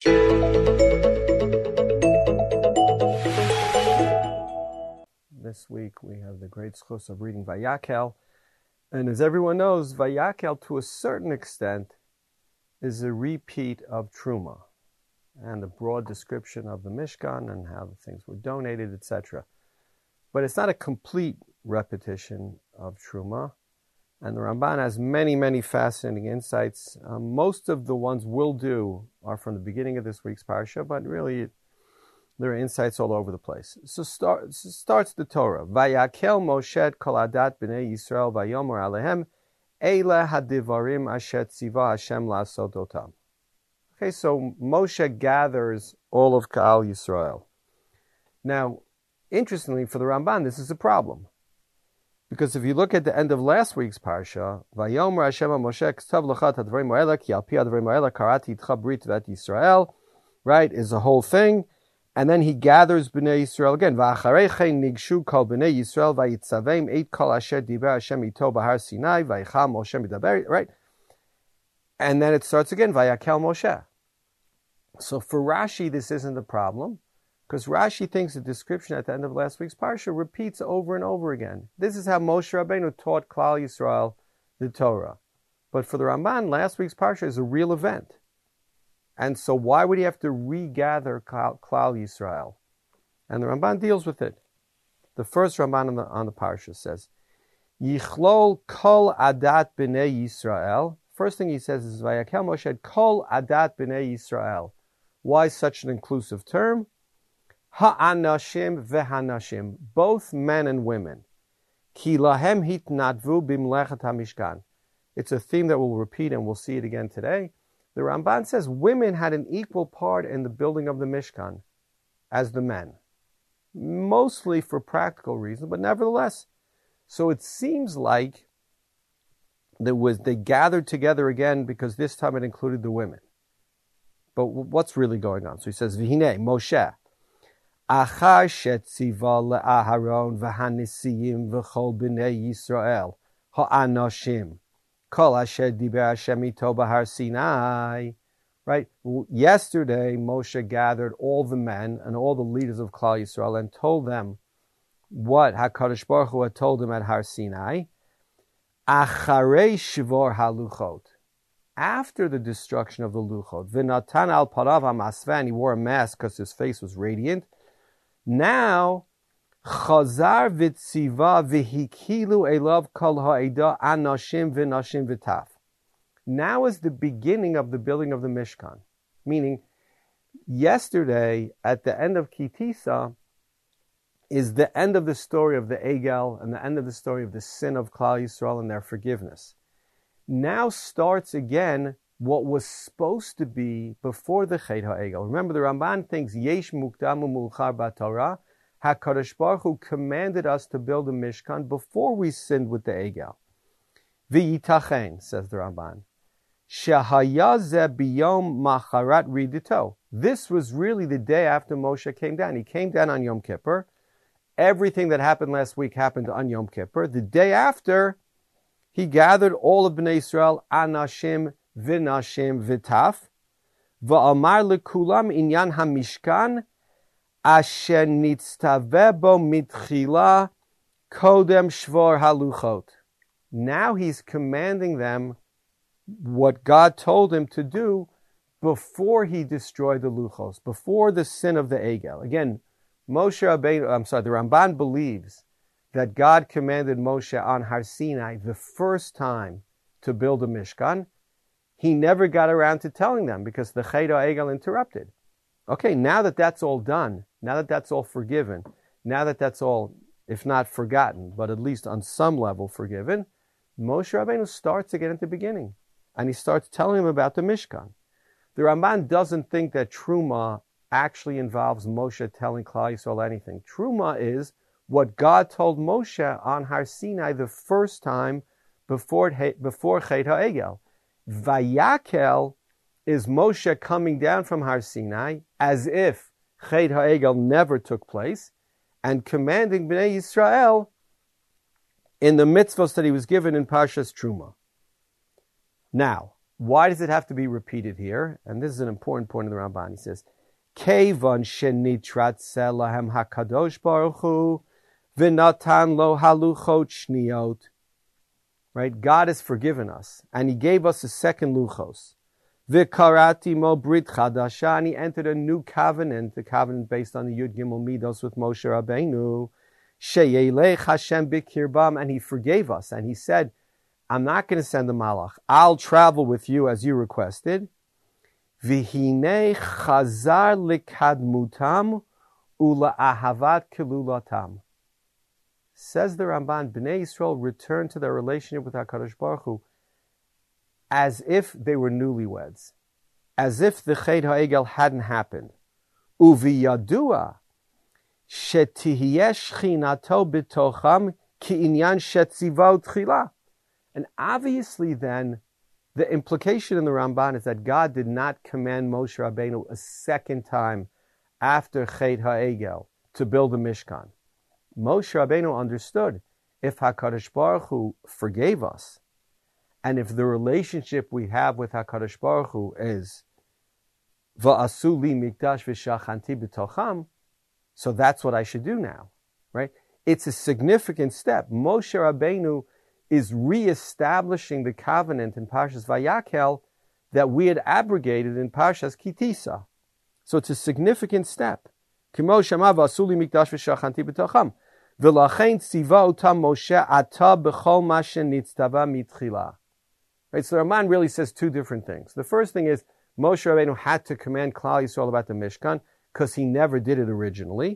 This week we have the great schus of reading Vayakel. And as everyone knows, Vayakel to a certain extent is a repeat of Truma and a broad description of the Mishkan and how the things were donated, etc. But it's not a complete repetition of Truma. And the Ramban has many, many fascinating insights. Most of the ones we'll do are from the beginning of this week's parsha, but really there are insights all over the place. So starts the Torah. Vayakel Moshe kol adat b'nei Yisrael vayomer alehem eile hadivarim asher tziva Hashem la'asot otam. Okay, so Moshe gathers all of Ka'al Yisrael. Now, interestingly, for the Ramban, this is a problem. Because if you look at the end of last week's parsha, Vayomer Hashem Moshe k'tav l'cha hadvarim ha'ela ki al pi hadvarim ha'ela karati itcha brit vet Yisrael, right, is the whole thing. And then he gathers Bnei Yisrael again. Va'acharechein nigshu kol Bnei Yisrael vayitzavem eit kol asher diber Hashem ito b'har Sinai vayichal Moshe midaber, right? And then it starts again, Vayakel Moshe. So for Rashi, this isn't a problem, because Rashi thinks the description at the end of last week's parsha repeats over and over again. This is how Moshe Rabbeinu taught Klal Yisrael the Torah. But for the Ramban, last week's parsha is a real event. And so why would he have to regather Klal Yisrael? And the Ramban deals with it. The first Ramban on the parsha says, Yichlol kol adat b'nei Yisrael. First thing he says is, Vayakel Moshe kol adat b'nei Yisrael. Why such an inclusive term? Ha'anashim ve'hanashim, both men and women. Ki lahem hitnadvu bimlechat hamishkan. It's a theme that we'll repeat and we'll see it again today. The Ramban says women had an equal part in the building of the Mishkan as the men. Mostly for practical reasons, but nevertheless. So it seems like they gathered together again because this time it included the women. But what's really going on? So he says, V'hinei, Moshe, Achar shetziva le'aharon v'hanisiyim v'chol b'nei Yisrael ha'anashim kol asher diber Hashem ito b'har Sinai. Right? Yesterday, Moshe gathered all the men and all the leaders of Klal Yisrael and told them what HaKadosh Baruch Hu had told them at Har Sinai. Acharei shvor haluchot. After the destruction of the luchot, v'natan al parav hamasven, he wore a mask because his face was radiant. Now, chazar v'tziva v'hikilu elav kol ha'eda anashim v'nashim v'taf. Now is the beginning of the building of the Mishkan. Meaning, yesterday, at the end of Kitisa, is the end of the story of the Egel and the end of the story of the sin of Klal Yisrael and their forgiveness. Now starts again what was supposed to be before the Chet HaEgel. Remember, the Ramban thinks, Yesh mukdamu mulchar b'Torah, HaKadosh Baruch Hu commanded us to build a Mishkan before we sinned with the Egel. V'yitachen, says the Ramban, Shehaya ze biyom macharat ridito. This was really the day after Moshe came down. He came down on Yom Kippur. Everything that happened last week happened on Yom Kippur. The day after, he gathered all of Bnei Yisrael, anashim v'nashim v'taf, v'amar lekulam inyan hamishkan, asher nitztaveh bo mitchila kodem shvor haluchot. Now he's commanding them what God told him to do before he destroyed the luchos, before the sin of the Egel. Again, the Ramban believes that God commanded Moshe on Har Sinai the first time to build a Mishkan. He never got around to telling them because the Chet HaEgel interrupted. Okay, now that that's all done, now that that's all forgiven, now that that's all, if not forgotten, but at least on some level forgiven, Moshe Rabbeinu starts again at the beginning. And he starts telling him about the Mishkan. The Ramban doesn't think that Truma actually involves Moshe telling Klal Yisrael anything. Truma is what God told Moshe on Har Sinai the first time before Chet HaEgel. Vayakel is Moshe coming down from Har Sinai as if Chet HaEgel never took place and commanding Bnei Yisrael in the mitzvahs that he was given in Parshas Truma. Now, Why does it have to be repeated here? And this is an important point in the Ramban. He says, Kevan shenitratze lahem hakadosh baruch hu v'natan lo haluchot shniot. Right? God has forgiven us, and He gave us a second luchos. V'karati mo brit chadasha, and He entered a new covenant, the covenant based on the Yud Gimel Midos with Moshe Rabbeinu. Sheyelech Hashem b'kirbam, and He forgave us, and He said, I'm not going to send a malach. I'll travel with you as you requested. V'hinei chazar likadmutam ula ahavat kilulatam. Says the Ramban, Bnei Yisrael returned to their relationship with HaKadosh Baruch Hu as if they were newlyweds, as if the Chet HaEgel hadn't happened. Uviyadua shetihiyeh shchinato b'tocham ki inyan shetzivah tchila. And obviously then, the implication in the Ramban is that God did not command Moshe Rabbeinu a second time after Chet HaEgel to build a Mishkan. Moshe Rabbeinu understood, if HaKadosh Baruch Hu forgave us, and if the relationship we have with HaKadosh Baruch Hu is Va'asu li mikdash v'shachanti b'tocham, so that's what I should do now, right? It's a significant step. Moshe Rabbeinu is reestablishing the covenant in Parshas Vayakhel that we had abrogated in Parshas Kitisa. So it's a significant step. Right, so the Raman really says two different things. The first thing is Moshe Rabbeinu had to command Klal Yisrael about the Mishkan because he never did it originally.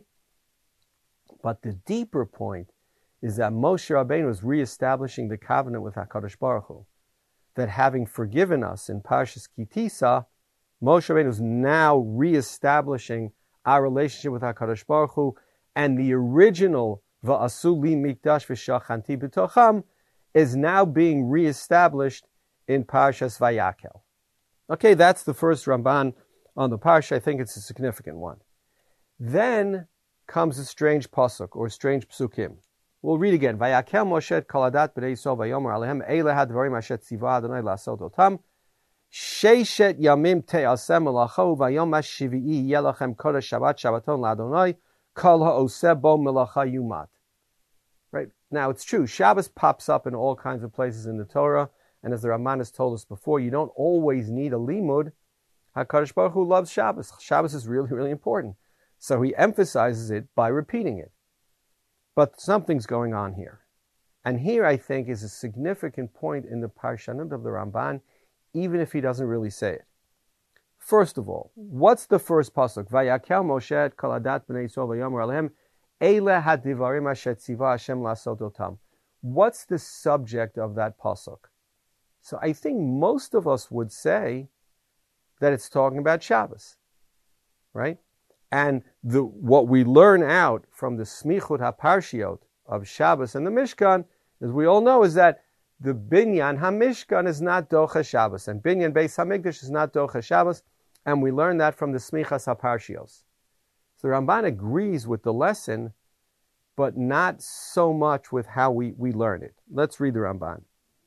But the deeper point is that Moshe Rabbeinu is reestablishing the covenant with HaKadosh Baruch Hu. That having forgiven us in Parshas Kitisa, Moshe Rabbeinu is now reestablishing our relationship with HaKadosh Baruch Hu, and the original Va'asu li mikdash v'shachanti b'tocham is now being reestablished in Parshas Vayakhel. Okay, that's the first Ramban on the Parsha. I think it's a significant one. Then comes a strange pasuk, or strange psukim. We'll read again. Vayakhel Moshe et kol hadat b'nei Yisrael vayomer alehem eile hadvarim asher tzivah Adonai la'asot otam. Sheishet yamim te'aseh melacha vayom hashvi'i yeh lachem kodesh Shabbat Shabbaton la'Adonai kol ha'oseh bo melacha yumat. Right? Now it's true, Shabbos pops up in all kinds of places in the Torah, and as the Raman has told us before, you don't always need a limud. HaKadosh Baruch Hu loves Shabbos. Shabbos is really, really important. So he emphasizes it by repeating it. But something's going on here. And here, I think, is a significant point in the Parshanut of the Ramban, even if he doesn't really say it. First of all, what's the first pasuk? Vayakhel Moshe et kol hadat b'nei Yisrael vayomer alehem eile hadivarim asher tzivah Hashem la'asot otam. What's the subject of that pasuk? So I think most of us would say that it's talking about Shabbos, right? And what we learn out from the Smichut HaParshiot of Shabbos and the Mishkan, as we all know, is that the Binyan HaMishkan is not Docha Shabbos, and Binyan Beis HaMikdash is not Docha Shabbos, and we learn that from the Smichas HaParshios. So the Ramban agrees with the lesson, but not so much with how we learn it. Let's read the Ramban.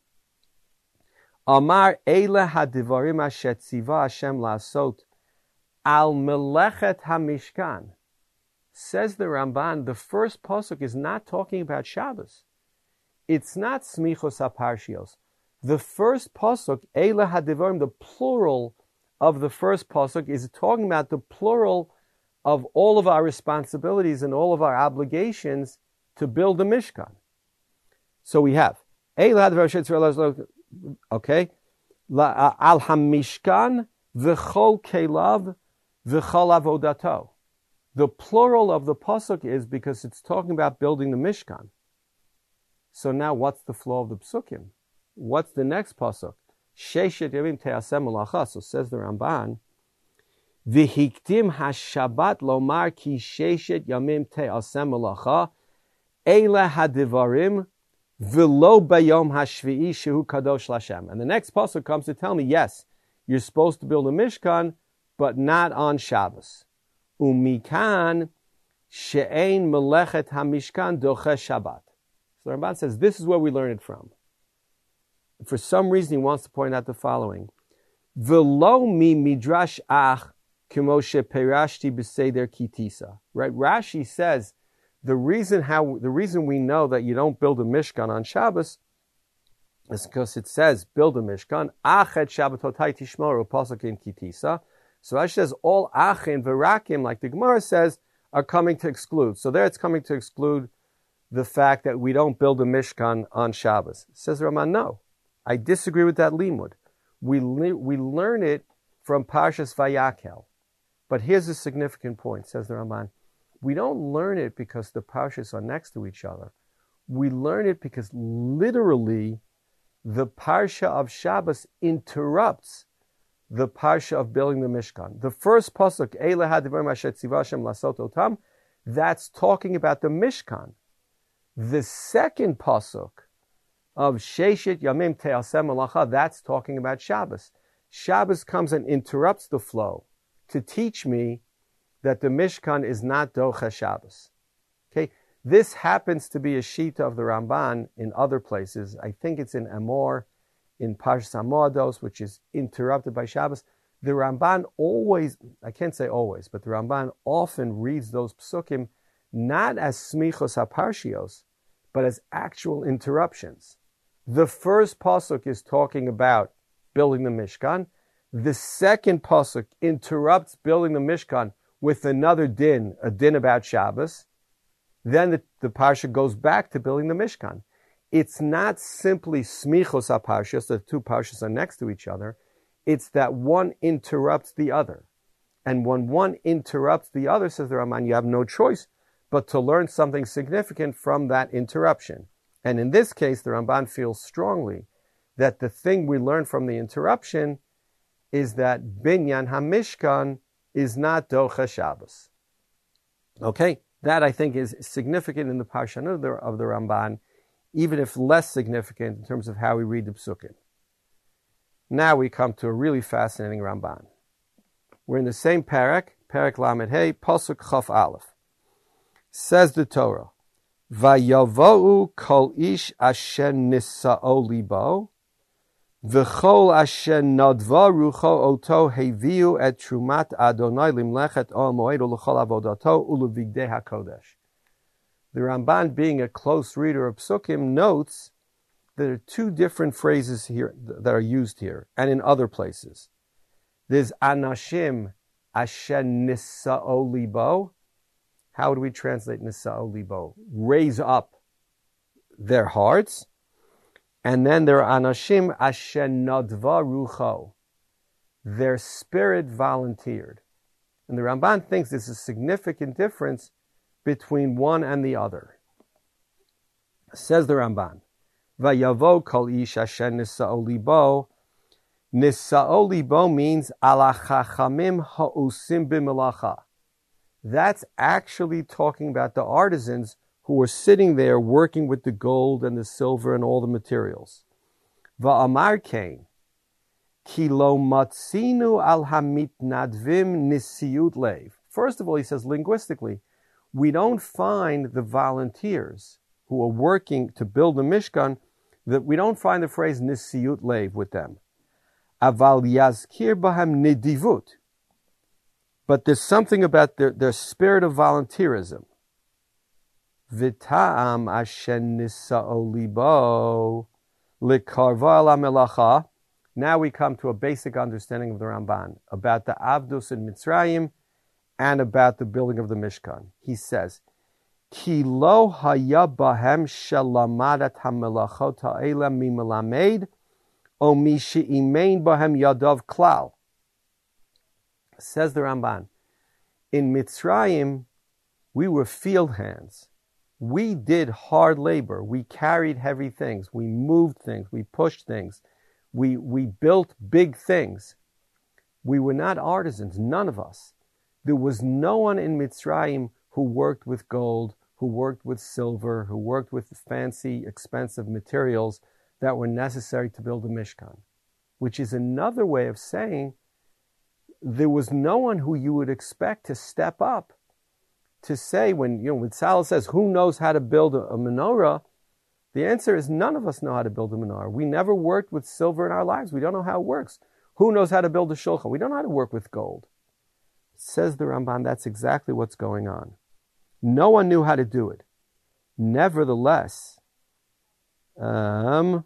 Amar Eile Hadivarim Asher Tzivah Hashem La'asot Al Melechet HaMishkan. Says the Ramban, the first pasuk is not talking about Shabbos. It's not Smichos HaParshios. The first pasuk, Eile Hadivarim, the plural of the first pasuk, is talking about the plural of all of our responsibilities and all of our obligations to build the Mishkan. So we have Eile Hadivarim, okay, Al HaMishkan V'chol Kelav V'chol Avodato. The plural of the pasuk is because it's talking about building the Mishkan. So now what's the flow of the psukim? What's the next pasuk? Sheishet yamim te'aseh melacha. So says the Ramban, V'hiktim hashabat lomar ki sheishet yamim te'aseh melacha eile hadivarim v'lo bayom hashvi'i shehu kadosh l'Hashem. And the next pasuk comes to tell me, yes, you're supposed to build a Mishkan, but not on Shabbos. Umikan she'ein melechet hamishkan doche Shabbat. So the Ramban says this is where we learn it from. For some reason, he wants to point out the following: V'lo mi midrash ach k'moshe perashti b'seder kitisa. Right? Rashi says the reason we know that you don't build a mishkan on Shabbos is because it says build a mishkan achet Shabbatotai tishmoru pasuk in kitisa. So Rashi says all achin v'rakim, like the Gemara says, are coming to exclude. So there it's coming to exclude the fact that we don't build a mishkan on Shabbos. Says Raman, no, I disagree with that limud. We learn it from Parshas Vayakel. But here's a significant point, says the Raman. We don't learn it because the Parshas are next to each other. We learn it because literally the Parsha of Shabbos interrupts the Parsha of building the Mishkan. The first pasuk, Eile hadivarim asher tziva Hashem lasot otam, that's talking about the Mishkan. The second pasuk of Sheshit Yamim Te'asem Malacha, that's talking about Shabbos. Shabbos comes and interrupts the flow to teach me that the Mishkan is not Docha Shabbos. Okay, this happens to be a shita of the Ramban in other places. I think it's in Amor, in Parshas Amodos, which is interrupted by Shabbos. The Ramban always, I can't say always, but the Ramban often reads those psukim not as smichos haparshios, but as actual interruptions. The first pasuk is talking about building the Mishkan. The second pasuk interrupts building the Mishkan with another din, a din about Shabbos. Then the parsha goes back to building the Mishkan. It's not simply smichos haparshas, the two parshas are next to each other. It's that one interrupts the other. And when one interrupts the other, says the Raman, you have no choice but to learn something significant from that interruption. And in this case, the Ramban feels strongly that the thing we learn from the interruption is that Binyan HaMishkan is not Docha Shabbos. Okay, that I think is significant in the Parsha of the Ramban, even if less significant in terms of how we read the Psukim. Now we come to a really fascinating Ramban. We're in the same parak Lamed Hey, Pasuk Chaf Aleph. Says the Torah, Vayavo'u kol ish asher nisa'o libo, v'chol asher nadva rucho oto heviu et trumat Adonai limlechet ol moed u'l'chol avodato u'l'vigdei HaKodesh. The Ramban, being a close reader of Psukim, notes there are two different phrases here that are used here and in other places. There's anashim asher nisa'o libo. How would we translate nisa'o libo? Raise up their hearts. And then there are anashim asher nadva rucho. Their spirit volunteered. And the Ramban thinks there's a significant difference between one and the other. Says the Ramban, Vayavo kol ish asher nisa'o libo. Nisa'o libo means ala chachamim ha'usim b'melacha. That's actually talking about the artisans who were sitting there working with the gold and the silver and all the materials. Va'amar kain, ki lo matzinu al hamitnadvim nisiyut leiv. First of all, he says linguistically, we don't find the volunteers who are working to build the Mishkan, that we don't find the phrase nisiyut leiv with them. Aval yazkir bahem nidivut. But there's something about their spirit of volunteerism. V'ta'am asher nisa'o libo likarva ala melacha. Now we come to a basic understanding of the Ramban about the Avdus in Mitzrayim and about the building of the Mishkan. He says, Ki lo haya bahem shelamadat hamelachot ha'ela mimelamed o mi she'imein bahem yadav klal. Says the Ramban, in Mitzrayim, we were field hands. We did hard labor. We carried heavy things. We moved things. We pushed things. We built big things. We were not artisans, none of us. There was no one in Mitzrayim who worked with gold, who worked with silver, who worked with fancy, expensive materials that were necessary to build a Mishkan, which is another way of saying there was no one who you would expect to step up to say when Tzal says, who knows how to build a menorah? The answer is none of us know how to build a menorah. We never worked with silver in our lives. We don't know how it works. Who knows how to build a shulchan? We don't know how to work with gold. Says the Ramban, that's exactly what's going on. No one knew how to do it. Nevertheless, aval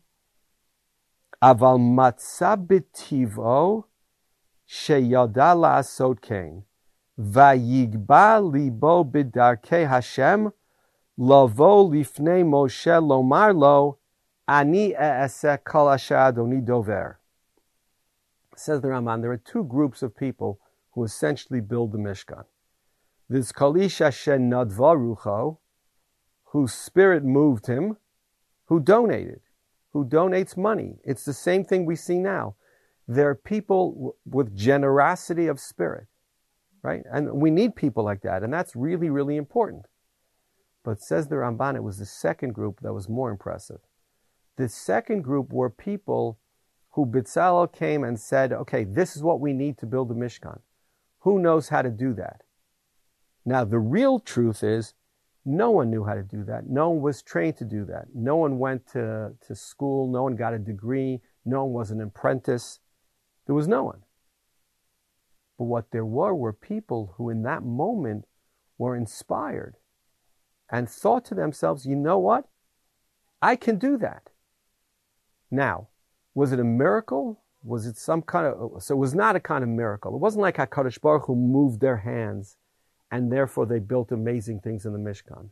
matza b'tivo sheyada la'asot kein vayigba libo b'darkei Hashem lavo lifnei Moshe lomar lo ani e'aseh kol asher Adoni dover. Says the Ramban, there are two groups of people who essentially build the Mishkan. There's Kalish Hashem Nadva Rucho, whose spirit moved him, who donated, who donates money. It's the same thing we see now. There are people with generosity of spirit, right? And we need people like that, and that's really, really important. But says the Ramban, it was the second group that was more impressive. The second group were people who Bezalel came and said, okay, this is what we need to build the Mishkan. Who knows how to do that? Now, the real truth is, no one knew how to do that. No one was trained to do that. No one went to school. No one got a degree. No one was an apprentice. There was no one. But what there were people who in that moment were inspired and thought to themselves, you know what? I can do that. Now, was it a miracle? Was it some kind of... So it was not a kind of miracle. It wasn't like HaKadosh Baruch Hu moved their hands and therefore they built amazing things in the Mishkan.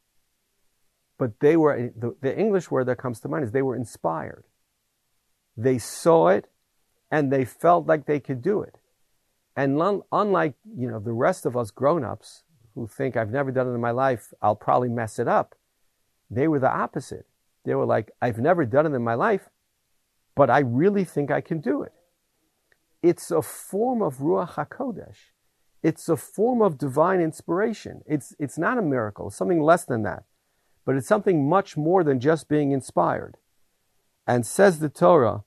But they were... The English word that comes to mind is they were inspired. They saw it and they felt like they could do it. And unlike, the rest of us grown-ups who think, I've never done it in my life, I'll probably mess it up. They were the opposite. They were like, I've never done it in my life, but I really think I can do it. It's a form of Ruach HaKodesh. It's a form of divine inspiration. It's not a miracle. It's something less than that. But it's something much more than just being inspired. And says the Torah,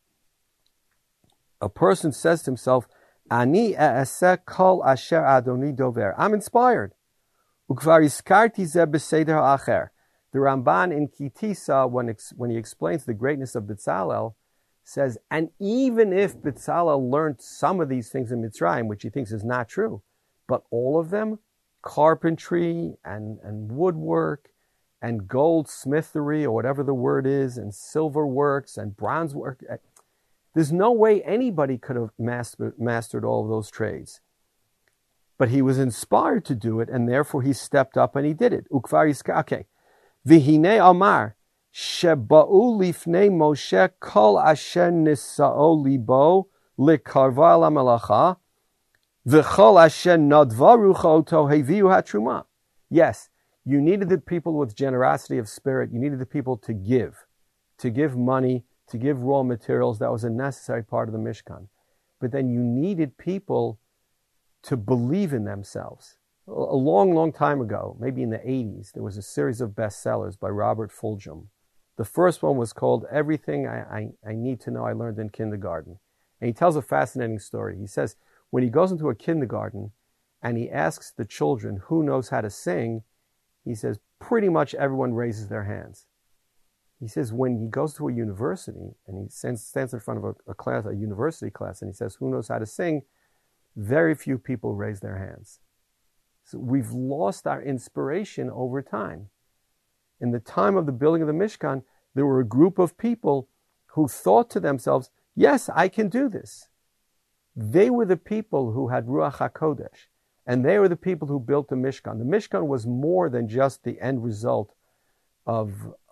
a person says to himself, Ani e'aseh kol asher Adoni dover. I'm inspired. Ukvar iskarti zeh b'seder ha'acher. The Ramban in Kitisa, when he explains the greatness of Bezalel, says, and even if Bezalel learned some of these things in Mitzrayim, which he thinks is not true, but all of them, carpentry and woodwork and goldsmithery or whatever the word is, and silver works and bronze work, there's no way anybody could have mastered all of those trades. But he was inspired to do it, and therefore he stepped up and he did it. Okay. V'hinei amar, sheba'u lifnei Moshe kol asher nisa'o libo likarva al hamelacha, v'chol asher nadva rucho oto heviu hatruma. Yes, you needed the people with generosity of spirit. You needed the people to give money, to give raw materials. That was a necessary part of the Mishkan. But then you needed people to believe in themselves. A long, long time ago, maybe in the 80s, there was a series of bestsellers by Robert Fulghum. The first one was called Everything I Need to Know I Learned in Kindergarten. And he tells a fascinating story. He says, when he goes into a kindergarten and he asks the children who knows how to sing, he says, pretty much everyone raises their hands. He says when he goes to a university and he stands in front of a university class, and he says, who knows how to sing? Very few people raise their hands. So we've lost our inspiration over time. In the time of the building of the Mishkan, there were a group of people who thought to themselves, yes, I can do this. They were the people who had Ruach HaKodesh, and they were the people who built the Mishkan. The Mishkan was more than just the end result of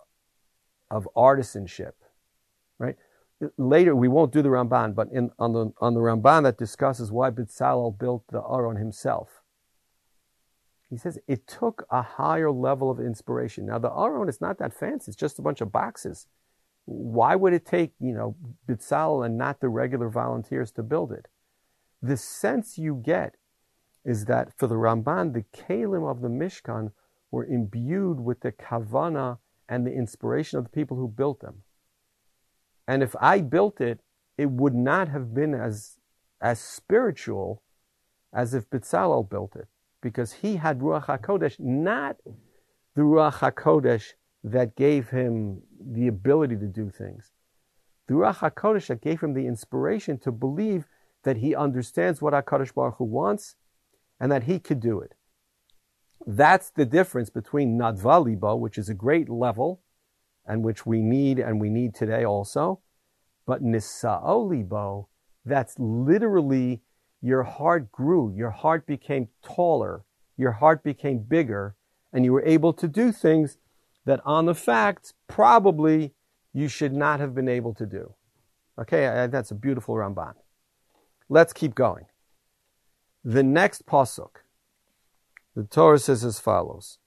artisanship, right? Later, we won't do the Ramban, but on the Ramban that discusses why Bezalel built the Aron himself, he says it took a higher level of inspiration. Now, the Aron is not that fancy. It's just a bunch of boxes. Why would it take, Bezalel and not the regular volunteers to build it? The sense you get is that for the Ramban, the Kalim of the Mishkan were imbued with the Kavana and the inspiration of the people who built them. And if I built it, it would not have been as spiritual as if Bezalel built it, because he had Ruach HaKodesh, not the Ruach HaKodesh that gave him the ability to do things. The Ruach HaKodesh that gave him the inspiration to believe that he understands what HaKadosh Baruch Hu wants and that he could do it. That's the difference between Nadva Libo, which is a great level and which we need today also, but Nisa'o Libo, that's literally your heart grew, your heart became taller, your heart became bigger, and you were able to do things that on the facts probably you should not have been able to do. Okay, that's a beautiful Ramban. Let's keep going. The next pasuk, the Torah says as follows.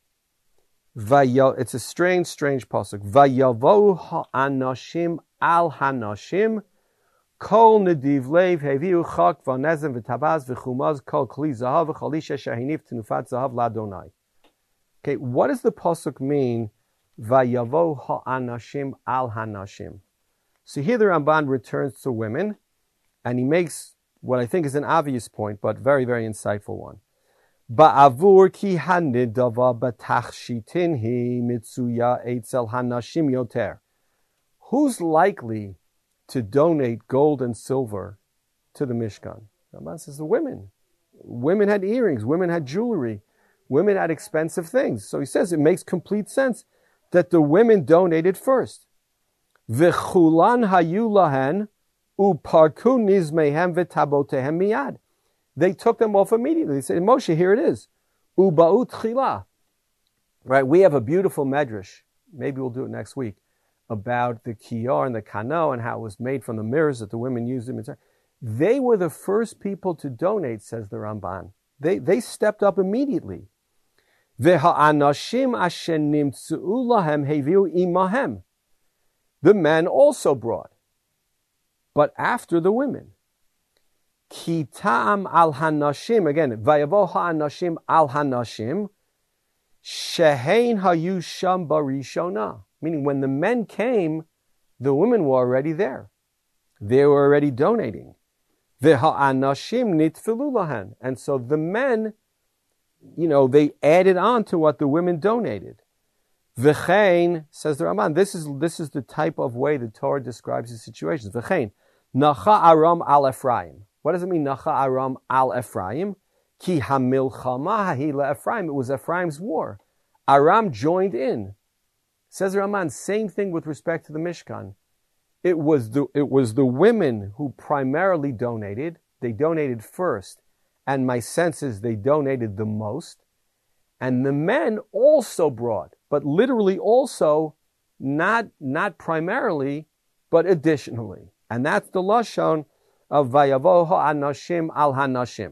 It's a strange pasuk. Vayavo ha'anashim al hanashim kol nediv lev heviu chak v'nezem v'tabaz v'chumaz kol kli zahav v'chalisha shahinif tenufat zahav ladonai. Okay, what does the pasuk mean? Vayavo ha'anashim al hanashim. So here the Ramban returns to women, and he makes what I think is an obvious point, but very, very insightful one. Ba'avur ki hanidava batachshitinhi mitsuya eitzel hanashim yoter. Who's likely to donate gold and silver to the Mishkan? Ramban says the women. Women had earrings, women had jewelry, women had expensive things. So he says it makes complete sense that the women donated first. V'chulan hayu lahen uparku nizmehem v'tabotehem miyad. They took them off immediately. They said, Moshe, here it is. Uba'ut chila. Right, we have a beautiful medrash. Maybe we'll do it next week. About the kiyar and the kano and how it was made from the mirrors that the women used them. They were the first people to donate, says the Ramban. They stepped up immediately. V'ha'anashim asher nimtzu'u lahem heviu imahem. The men also brought, but after the women. Ki ta'am al hanashim, again, vayavo ha'anashim al hanashim, shehein hayu sham barishona. Meaning when the men came, the women were already there. They were already donating. V'ha'anashim nitfilu lahan. And so the men, they added on to what the women donated. V'chein, says the Ramban, this is the type of way the Torah describes the situations. V'chein, nacha aram al Ephraim. What does it mean, nacha aram al Ephraim? Ki hamilchama hahila Ephraim. It was Ephraim's war. Aram joined in. Says the Ramban, same thing with respect to the Mishkan. It was the women who primarily donated. They donated first. And my sense is they donated the most. And the men also brought, but literally also, not primarily, but additionally. And that's the lashon of vayavo ha'anashim al hanashim.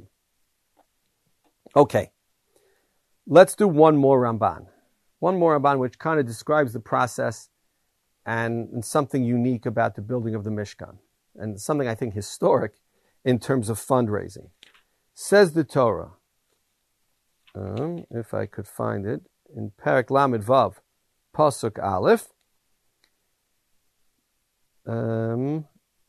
Okay, let's do one more Ramban. One more Ramban which kind of describes the process and something unique about the building of the Mishkan. And something I think historic in terms of fundraising. Says the Torah, if I could find it, in Perek Lamed Vav, Pasuk Aleph, Va'asa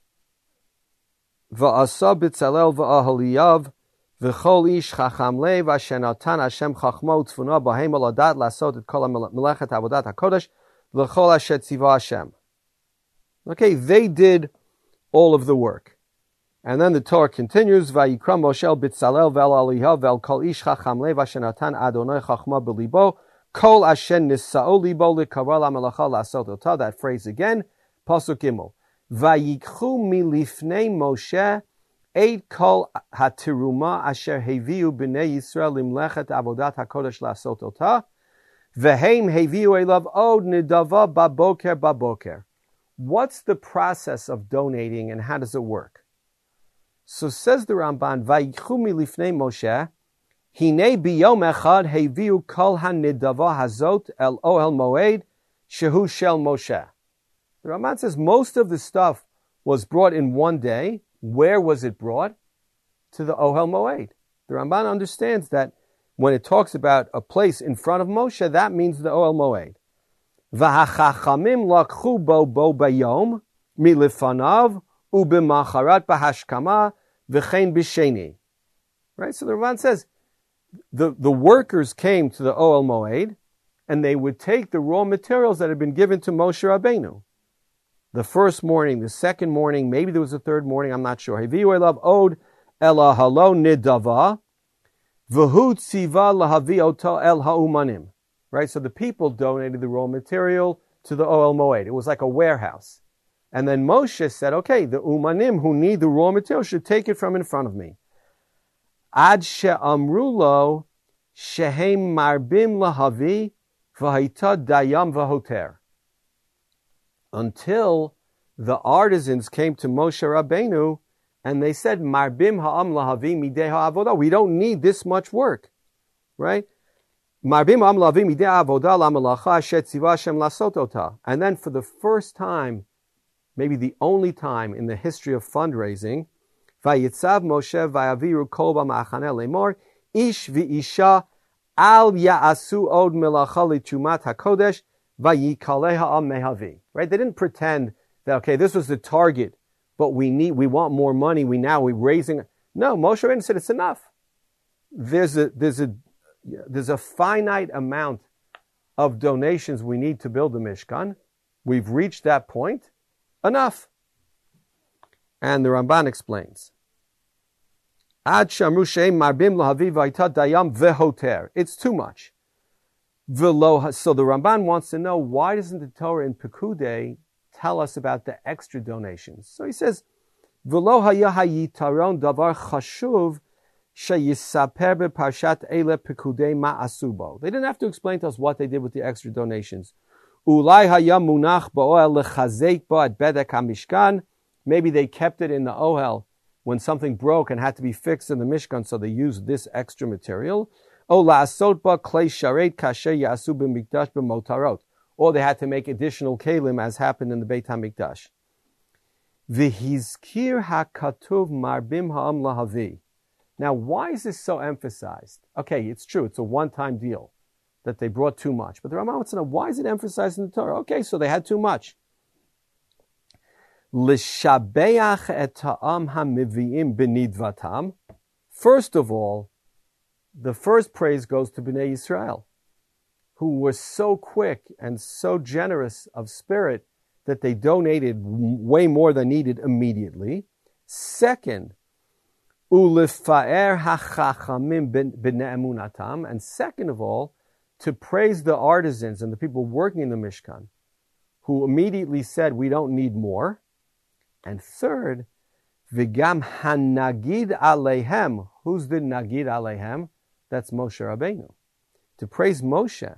b'tzalel va'ahaliyav v'chol ish chacham lev asher natan Hashem chachmo tzvuna b'hem aladat lasot et kol melechet avodat hakodesh v'chol asher tziva Hashem. Okay, they did all of the work. And then the Torah continues, Vayikram Moshe b'tzalel ve'al aliyav ve'al kol ish chacham lev asher natan Adonai chachma b'libo kol asher nisa'o libo l'karal ha'melacha lasot otah. That phrase again, Pasuk Gimel. Vayikchu milifnei Moshe eit kol hatiruma asher heviu b'nei Yisrael limlechet avodat hakodesh lasot otah vehem heviu elav od nidava baboker. What's the process of donating and how does it work? So says the Ramban, Vayikchu milifnei Moshe Hine biyom echad heviu kol hanidava hazot el ohel moed shehu shel Moshe. The Ramban says most of the stuff was brought in one day. Where was it brought? To the Ohel Moed. The Ramban understands that when it talks about a place in front of Moshe, that means the Ohel Moed. V'hachachamim lakchu bo bayom milifanav ubemacharat bahashkama v'chein b'sheni. Right? So the Ramban says the workers came to the Ohel Moed and they would take the raw materials that had been given to Moshe Rabbeinu. The first morning, the second morning, maybe there was a third morning, I'm not sure. Heviu elav od ela halo nidava, v'hu tziva lahavi oto el ha'umanim. Right? So the people donated the raw material to the Ohel Moed. It was like a warehouse. And then Moshe said, okay, the umanim who need the raw material should take it from in front of me. Ad she'amru lo shehem marbim lahavi v'haita dayam v'hoter. Until the artisans came to Moshe Rabbeinu and they said, Marbim ha'am lahavi midei ha'avodah. We don't need this much work. Right? Marbim ha'am lahavi midei ha'avodah la'melacha asher tziva Hashem lasot ota. And then for the first time, maybe the only time in the history of fundraising, Vayitzav Moshe vayaviru kol b'machaneh lemor, ish v'isha al ya'asu od melacha lichumat hakodesh vayikaleh ha'am mehavi. Right? They didn't pretend that, okay, this was the target, but we want more money. We're raising. No, Moshe Rabbeinu said it's enough. There's a finite amount of donations we need to build the Mishkan. We've reached that point. Enough. And the Ramban explains. Ad shamru she'em marbim lahavi v'ayta dayam vehoter. It's too much. So the Ramban wants to know, why doesn't the Torah in Pekudei tell us about the extra donations? So he says, V'lo haya hayitaron davar chashuv sheyisaper beparshat ele Pekudei ma'asubo. They didn't have to explain to us what they did with the extra donations. Ulai haya munach ba'ohel lechazek bo at bedek hamishkan. Maybe they kept it in the ohel when something broke and had to be fixed in the Mishkan, so they used this extra material. O la'asot ba klei sharet kasher yasu b'mikdash b'motarot. Or they had to make additional kelim, as happened in the Beit HaMikdash. V'hizkir hakatuv marbim ha'am lahavi. Now, why is this so emphasized? Okay, it's true, it's a one-time deal that they brought too much. But the Ramban wants to know, why is it emphasized in the Torah? Okay, so they had too much. L'shabeach et ha'am ha'mivi'im b'nidvatam. First of all, the first praise goes to Bnei Yisrael, who were so quick and so generous of spirit that they donated way more than needed immediately. Second, ulifa'er ha'chachamim b'ne'emunatam. And second of all, to praise the artisans and the people working in the Mishkan, who immediately said, we don't need more. And third, v'gam hanagid aleihem. Who's the nagid aleihem? That's Moshe Rabbeinu. To praise Moshe.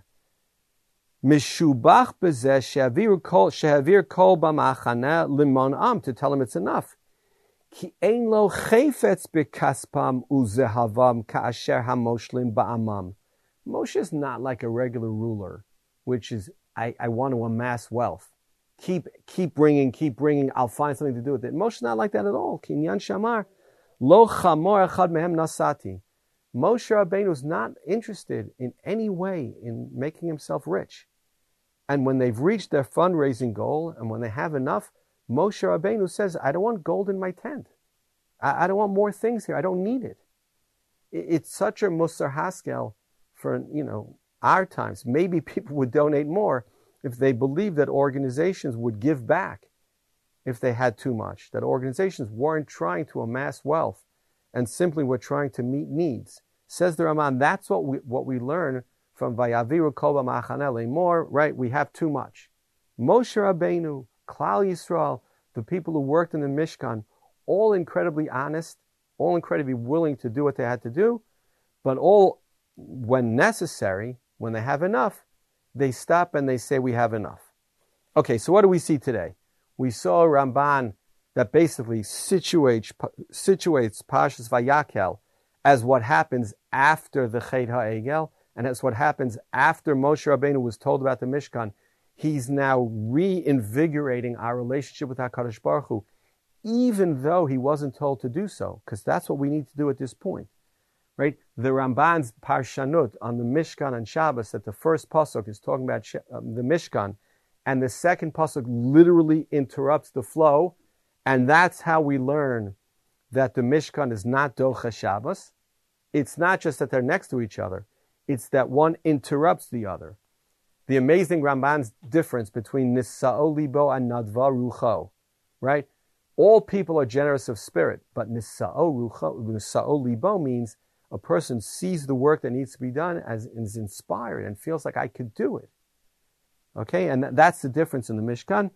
Mishubach bezeh shehavir kol b'machaneh limon'am. To tell him it's enough. Ki ein lo chayfetz b'kaspam uzehavam ka'asher hamoshlim ba'amam. Moshe is not like a regular ruler, which is, I want to amass wealth. Keep bringing, I'll find something to do with it. Moshe is not like that at all. Kinyan shamar, lo chamor echad mehem nasati. Moshe Rabbeinu is not interested in any way in making himself rich. And when they've reached their fundraising goal, and when they have enough, Moshe Rabbeinu says, I don't want gold in my tent. I don't want more things here. I don't need it. It's such a Musar Haskel for, our times. Maybe people would donate more if they believed that organizations would give back if they had too much, that organizations weren't trying to amass wealth and simply were trying to meet needs. Says the Raman, that's what we learn from Vayaviru Kol B'machaneh Lemor, right? We have too much. Moshe Rabbeinu, Klal Yisrael, the people who worked in the Mishkan, all incredibly honest, all incredibly willing to do what they had to do, but all, when necessary, when they have enough, they stop and they say, we have enough. Okay, so what do we see today? We saw a Ramban that basically situates Parshas Vayakel as what happens after the Chet HaEgel, and as what happens after Moshe Rabbeinu was told about the Mishkan. He's now reinvigorating our relationship with HaKadosh Baruch Hu, even though he wasn't told to do so, because that's what we need to do at this point. Right? The Ramban's Parshanut on the Mishkan and Shabbos, that the first pasuk is talking about the Mishkan, and the second pasuk literally interrupts the flow, and that's how we learn that the Mishkan is not Docha Shabbos. It's not just that they're next to each other, it's that one interrupts the other. The amazing Ramban's difference between Nisa'o Libo and Nadva Rucho, right? all people are generous of spirit, but nisa'o libo means a person sees the work that needs to be done as is inspired and feels like I could do it. Okay, and that's the difference in the Mishkan.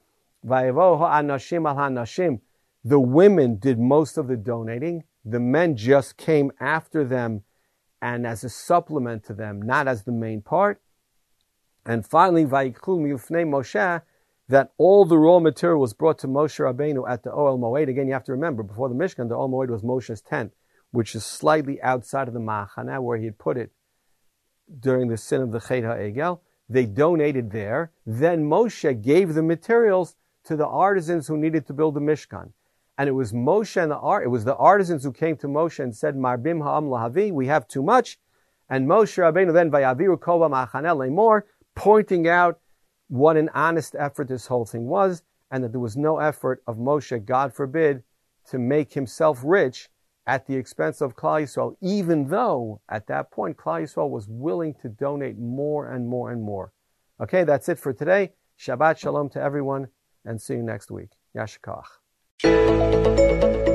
The women did most of the donating. The men just came after them and as a supplement to them, not as the main part. And finally, Vayiklu Mifnei Moshe, that all the raw material was brought to Moshe Rabbeinu at the Ohel Moed. Again, you have to remember, before the Mishkan, the Ohel Moed was Moshe's tent, which is slightly outside of the Ma'achana, where he had put it during the sin of the Chet HaEgel. They donated there. Then Moshe gave the materials to the artisans who needed to build the Mishkan. And it was Moshe and it was the artisans who came to Moshe and said, Marbim ha'am lahavi, we have too much. And Moshe Rabbeinu then, Vayaviru kol ma'achane lemor, pointing out what an honest effort this whole thing was, and that there was no effort of Moshe, God forbid, to make himself rich at the expense of Klal Yisrael, even though at that point Klal Yisrael was willing to donate more and more and more. Okay, that's it for today. Shabbat Shalom to everyone, and see you next week. Yashikach.